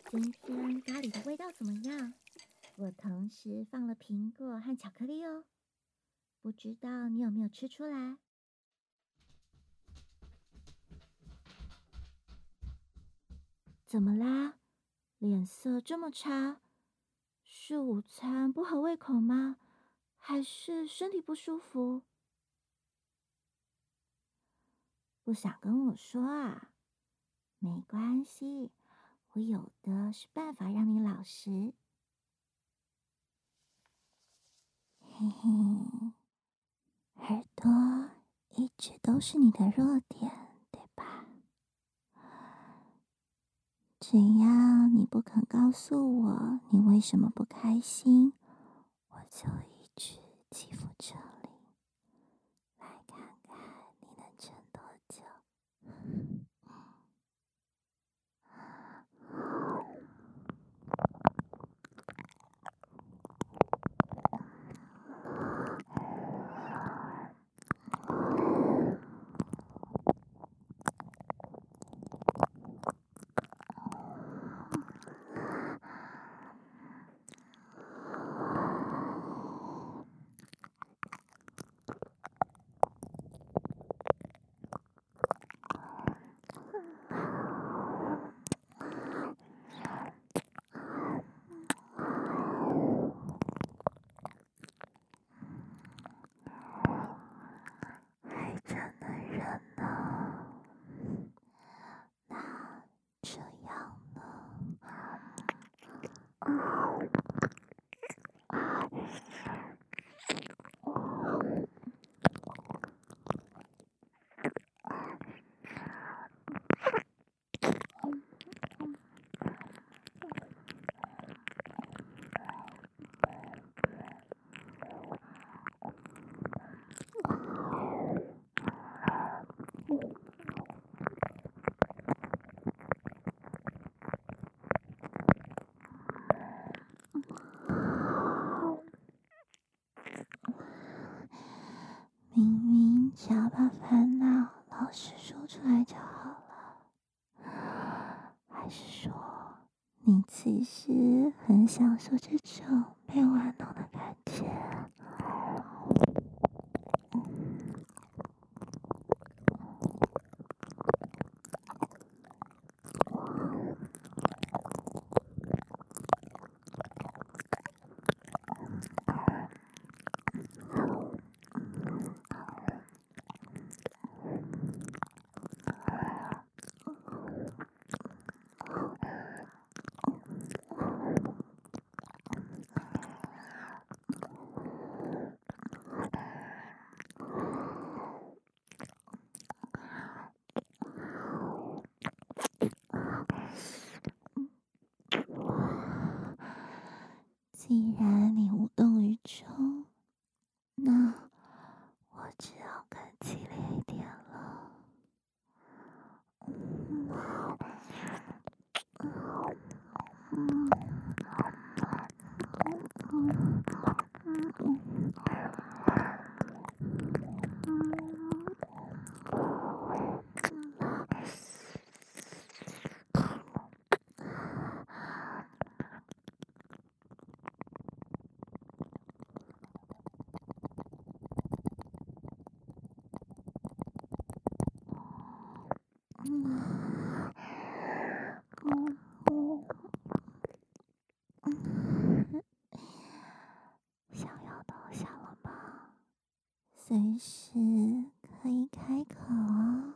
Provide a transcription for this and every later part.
今天咖喱的味道怎么样？我同时放了苹果和巧克力哦，不知道你有没有吃出来？怎么啦？脸色这么差？是午餐不合胃口吗？还是身体不舒服？不想跟我说啊？没关系，我有的是办法让你老实。嘿嘿，耳朵一直都是你的弱点，对吧？只要你不肯告诉我你为什么不开心，我就一直欺负着你，来看看你能撑多久。还真能忍呢。那这样呢？明明只要把烦恼老实说出来就好了，还是说你其实很享受这种被玩弄的感觉？既然你无动于衷，那我只好更激烈一点了。想要投降了吗？随时可以开口哦。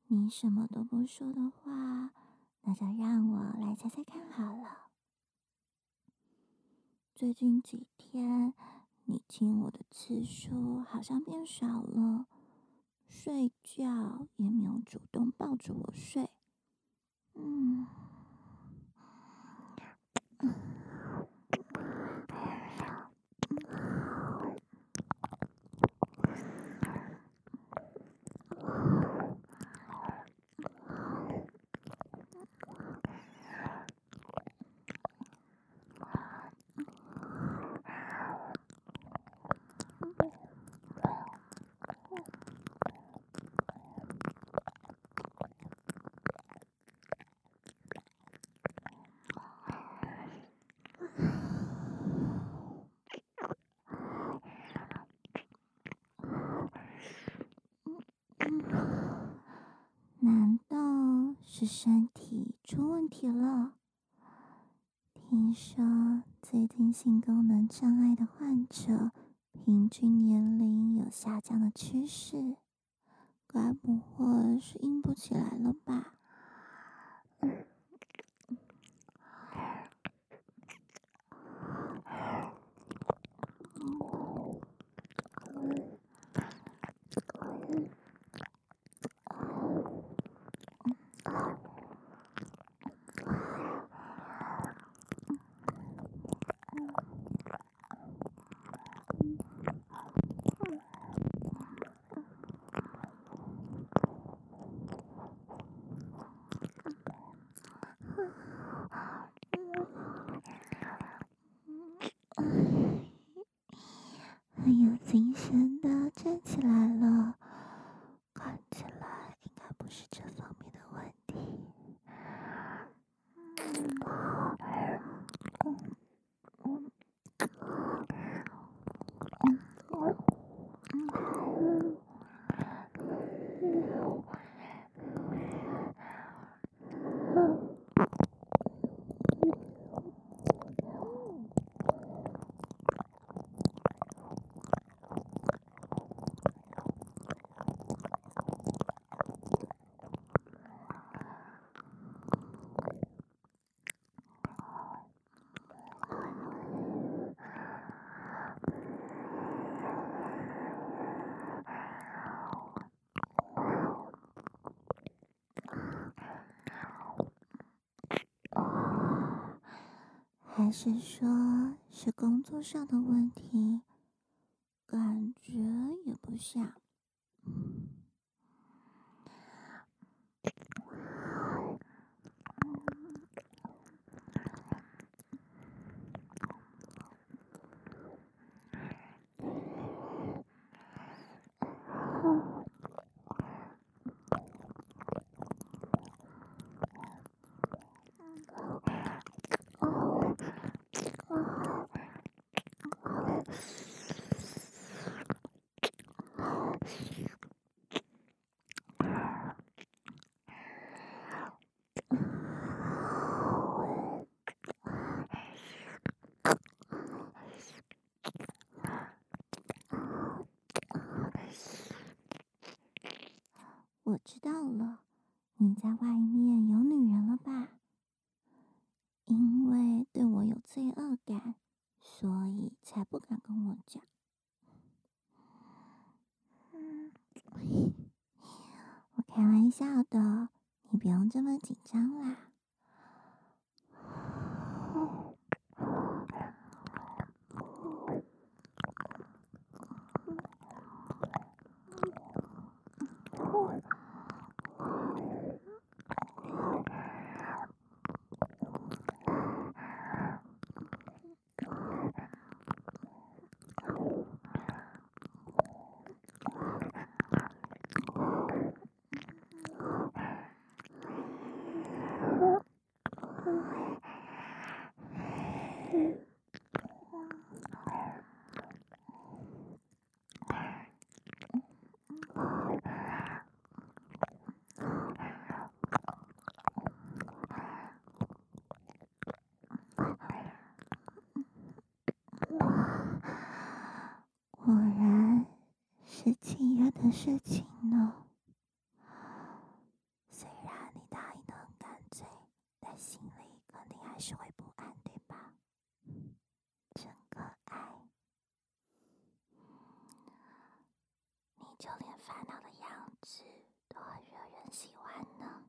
你什么都不说的话，那就让我来猜猜看好了。最近几天，你亲我的次数好像变少了，睡觉也没有主动抱着我睡。嗯。难道是身体出问题了？听说最近性功能障碍的患者平均年龄有下降的趋势，该不会是硬不起来了吧？很有精神的站起来了，看起来应该不是这方面的问题。还是说是工作上的问题？感觉也不像。我知道了，你在外面有女人了吧？因为对我有罪恶感，所以才不敢跟我讲。我开玩笑的，你不用这么紧张啦。果然是契约的事情呢。 是会不安，对吧？真可爱，你就连烦恼的样子都很惹人喜欢呢。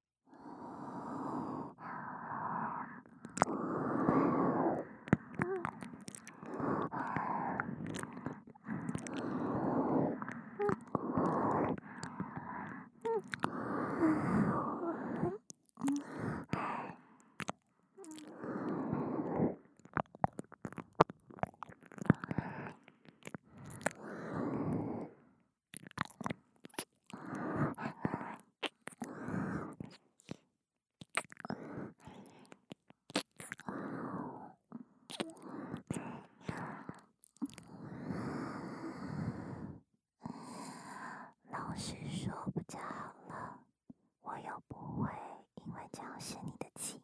老实说不就好了，我又不会因为这样生你的气。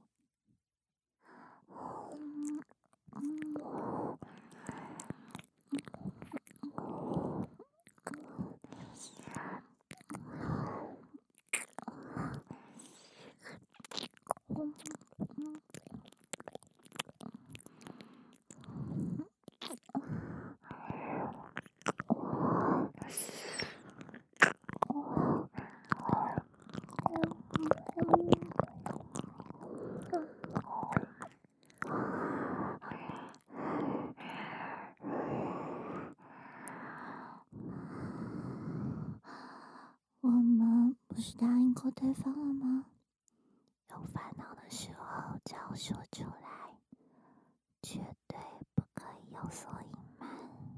我们不是答应过对方了吗？有烦恼的时候就要说出来，绝对不可以有所隐瞒。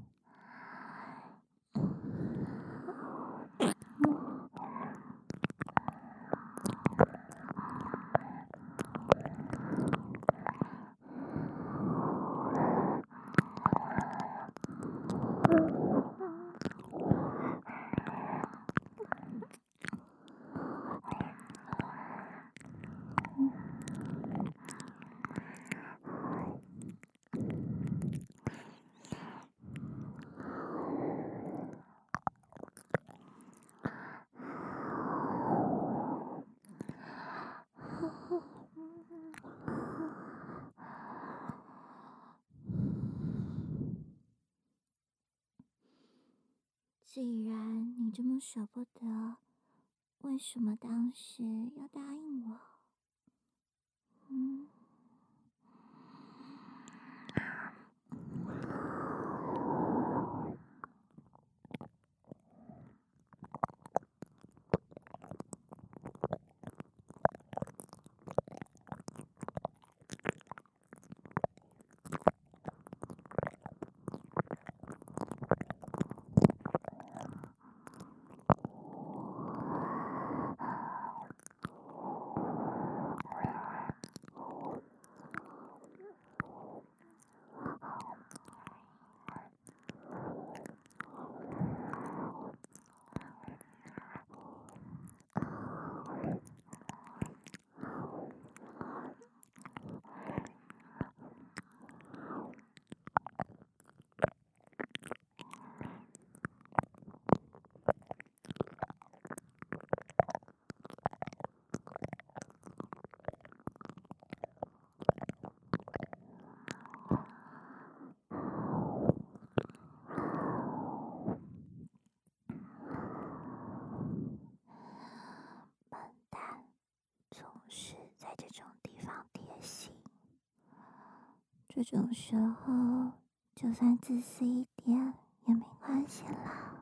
既然你这么舍不得，为什么当时要答应我？笨蛋，总是在这种地方贴心。这种时候，就算自私一点也没关系啦。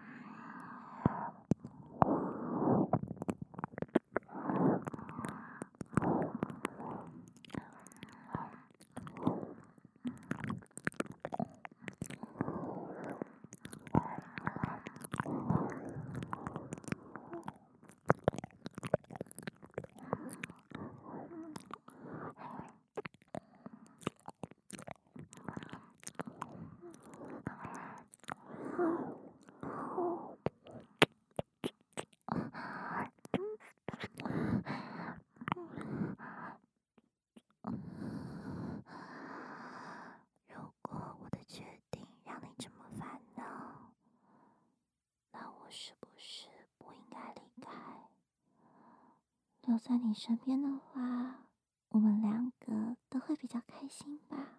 如果我的决定让你这么烦恼，那我是不是不应该离开？留在你身边的话， 我们两个都会比较开心吧。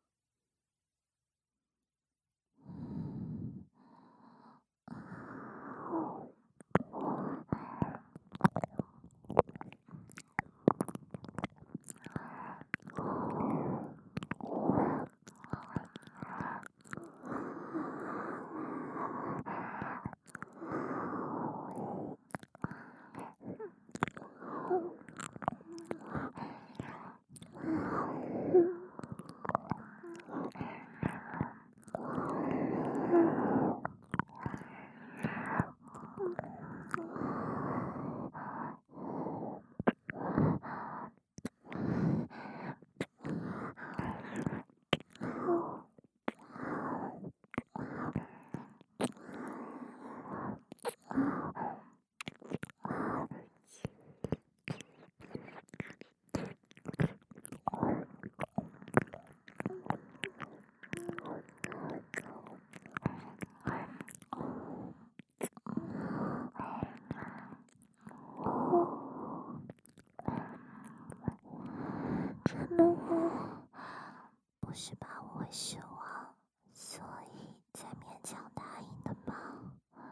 真的吗？不是怕我会失望，所以才勉强答应的吧？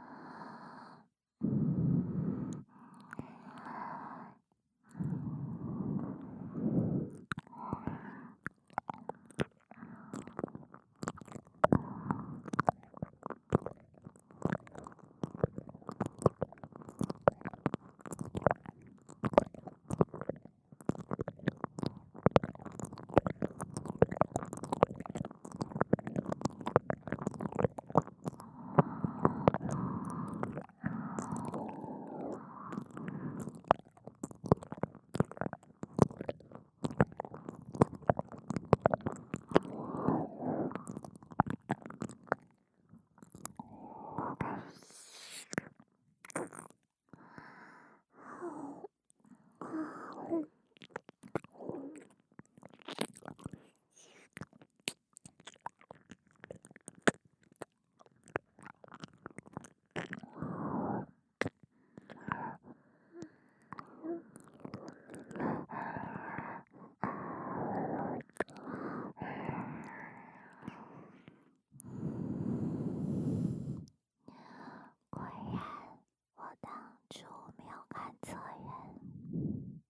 果然，我当初没有看错人。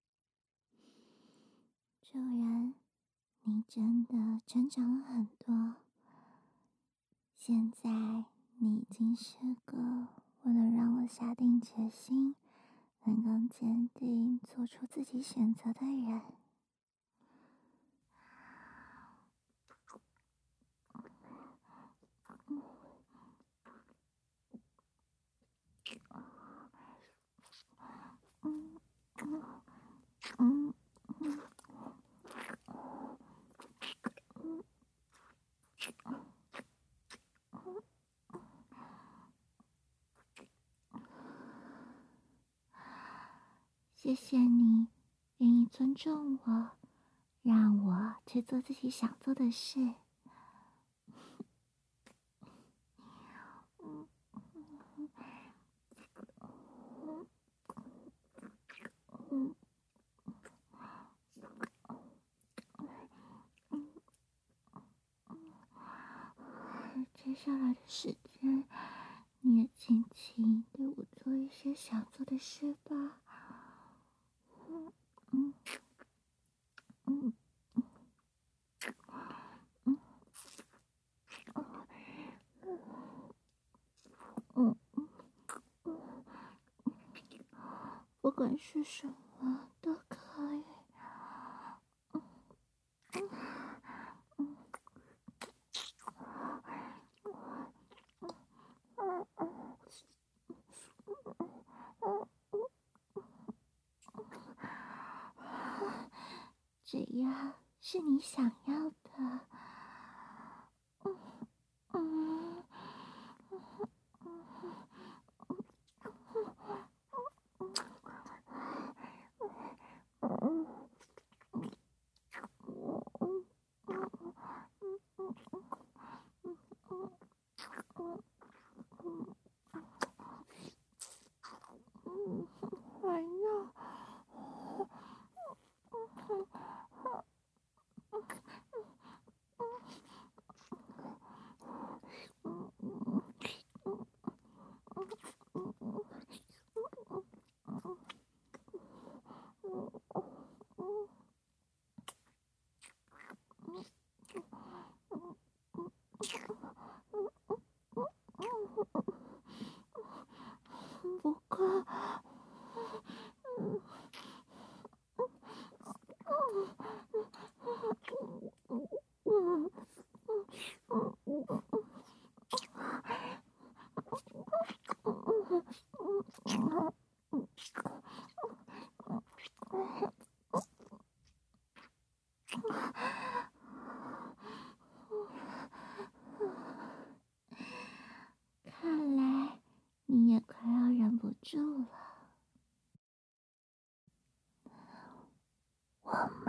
主人，你真的成长了很多。现在你已经是个能让我下定决心、能够坚定做出自己选择的人。谢谢你愿意尊重我，让我去做自己想做的事。接下来的时间，你也尽情对我做一些想做的事吧。不管是什么都可以。只要是你想要的。还要住了。我